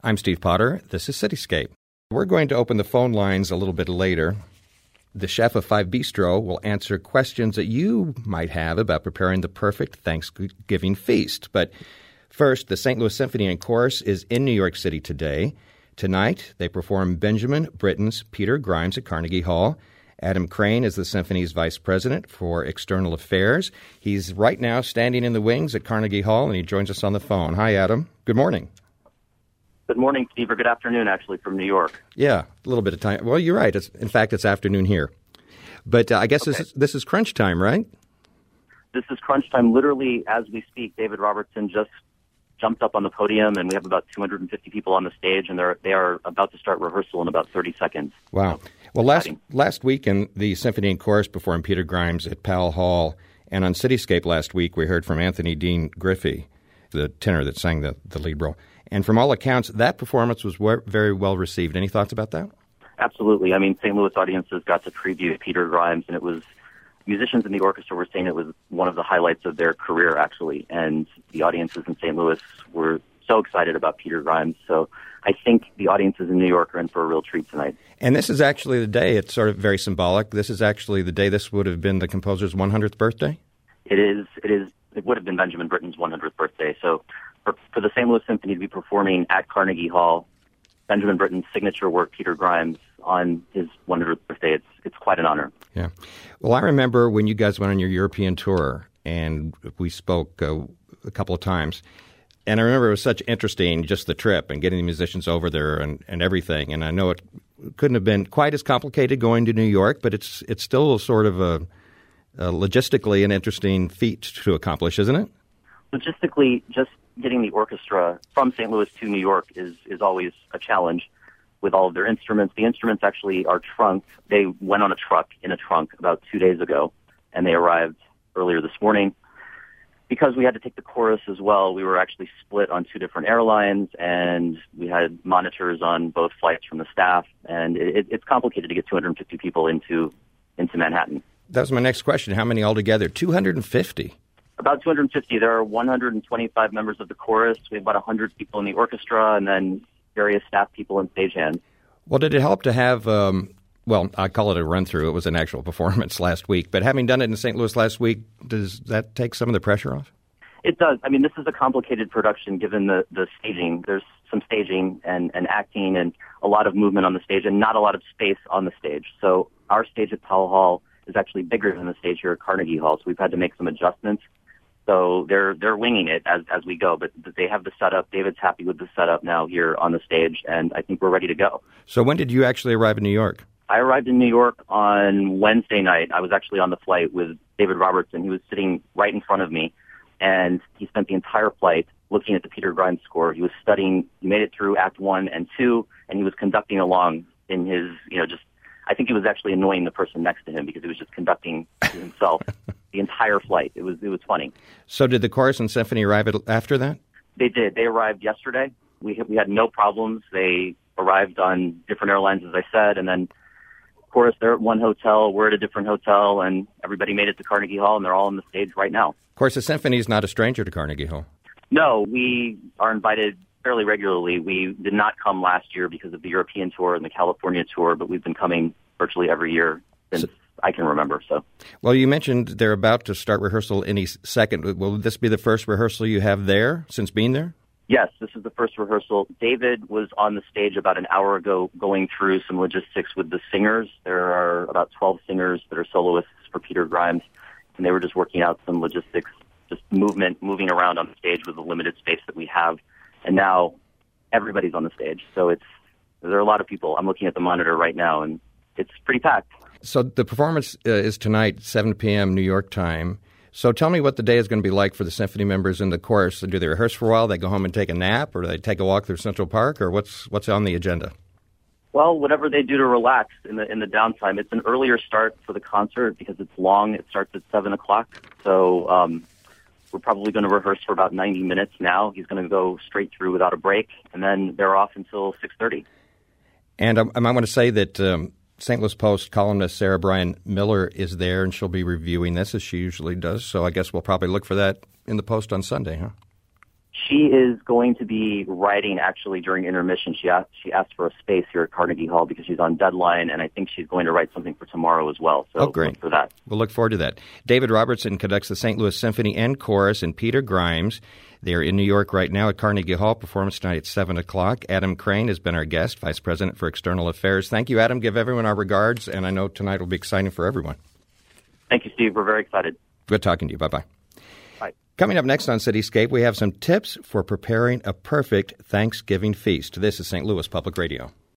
I'm Steve Potter. This is Cityscape. We're going to open the phone lines a little bit later. The chef of Five Bistro will answer questions that you might have about preparing the perfect Thanksgiving feast. But first, the St. Louis Symphony and Chorus is in New York City today. Tonight, they perform Benjamin Britten's Peter Grimes at Carnegie Hall. Adam Crane is the Symphony's Vice President for External Affairs. He's right now standing in the wings at Carnegie Hall, and he joins us on the phone. Hi, Adam. Good morning. Good morning, Steve, or good afternoon, actually, from New York. Yeah, a little bit of time. Well, you're right. In fact, it's afternoon here. But I guess Okay. this is crunch time, right? This is crunch time. Literally, as we speak, David Robertson just jumped up on the podium, and we have about 250 people on the stage, and they are about to start rehearsal in about 30 seconds. Wow. Well, last weekend, the Symphony and Chorus performed Peter Grimes at Powell Hall, and on Cityscape last week, we heard from Anthony Dean Griffey, the tenor that sang the lead role. And from all accounts, that performance was very well received. Any thoughts about that? Absolutely. I mean, St. Louis audiences got to preview Peter Grimes, and it was musicians in the orchestra were saying it was one of the highlights of their career, actually. And the audiences in St. Louis were so excited about Peter Grimes. So I think the audiences in New York are in for a real treat tonight. And this is actually the day, it's sort of very symbolic. This is actually the day this would have been the composer's 100th birthday? It is. It would have been Benjamin Britten's 100th birthday. So for the St. Louis Symphony to be performing at Carnegie Hall, Benjamin Britten's signature work, Peter Grimes, on his 100th birthday, it's quite an honor. Yeah. Well, I remember when you guys went on your European tour, and we spoke a couple of times, and I remember it was such interesting, just the trip and getting the musicians over there and everything. And I know it couldn't have been quite as complicated going to New York, but it's still sort of a logistically an interesting feat to accomplish, isn't it? Logistically, just getting the orchestra from St. Louis to New York is always a challenge with all of their instruments. The instruments actually are trunked. They went on in a trunk about 2 days ago, and they arrived earlier this morning. Because we had to take the chorus as well, we were actually split on two different airlines, and we had monitors on both flights from the staff, and it's complicated to get 250 people into Manhattan. That was my next question. How many altogether? 250? About 250. There are 125 members of the chorus. We have about 100 people in the orchestra, and then various staff people and stagehands. Well, did it help to have, I call it a run-through. It was an actual performance last week. But having done it in St. Louis last week, does that take some of the pressure off? It does. I mean, this is a complicated production given the staging. There's some staging and acting and a lot of movement on the stage and not a lot of space on the stage. So our stage at Powell Hall is actually bigger than the stage here at Carnegie Hall, so we've had to make some adjustments. So they're winging it as we go, but they have the setup. David's happy with the setup now here on the stage, and I think we're ready to go. So when did you actually arrive in New York? I arrived in New York on Wednesday night. I was actually on the flight with David Robertson. He was sitting right in front of me, and he spent the entire flight looking at the Peter Grimes score. He was studying. He made it through Act 1 and 2, and he was conducting along in his, I think he was actually annoying the person next to him because he was just conducting himself the entire flight. It was funny. So did the chorus and symphony arrive after that? They did. They arrived yesterday. We had no problems. They arrived on different airlines, as I said, and then, of course, they're at one hotel. We're at a different hotel, and everybody made it to Carnegie Hall, and they're all on the stage right now. Of course, the symphony is not a stranger to Carnegie Hall. No, we are invited fairly regularly. We did not come last year because of the European tour and the California tour, but we've been coming virtually every year since I can remember. So, well, you mentioned they're about to start rehearsal any second. Will this be the first rehearsal you have there since being there? Yes, this is the first rehearsal. David was on the stage about an hour ago going through some logistics with the singers. There are about 12 singers that are soloists for Peter Grimes, and they were just working out some logistics, just moving around on the stage with the limited space that we have. And now everybody's on the stage. So there are a lot of people. I'm looking at the monitor right now, and it's pretty packed. So the performance is tonight, 7 p.m. New York time. So tell me what the day is going to be like for the symphony members in the chorus. Do they rehearse for a while, they go home and take a nap, or do they take a walk through Central Park, or what's on the agenda? Well, whatever they do to relax in the downtime. It's an earlier start for the concert because it's long. It starts at 7 o'clock. So we're probably going to rehearse for about 90 minutes now. He's going to go straight through without a break, and then they're off until 6:30. And I might want to say that St. Louis Post columnist Sarah Bryan Miller is there, and she'll be reviewing this as she usually does. So I guess we'll probably look for that in the Post on Sunday, huh? She is going to be writing actually during intermission. She asked for a space here at Carnegie Hall because she's on deadline, and I think she's going to write something for tomorrow as well. So great. Look for that. We'll look forward to that. David Robertson conducts the St. Louis Symphony and Chorus, and Peter Grimes. They're in New York right now at Carnegie Hall. Performance tonight at 7 o'clock. Adam Crane has been our guest, Vice President for External Affairs. Thank you, Adam. Give everyone our regards, and I know tonight will be exciting for everyone. Thank you, Steve. We're very excited. Good talking to you. Bye-bye. Bye. Coming up next on Cityscape, we have some tips for preparing a perfect Thanksgiving feast. This is St. Louis Public Radio.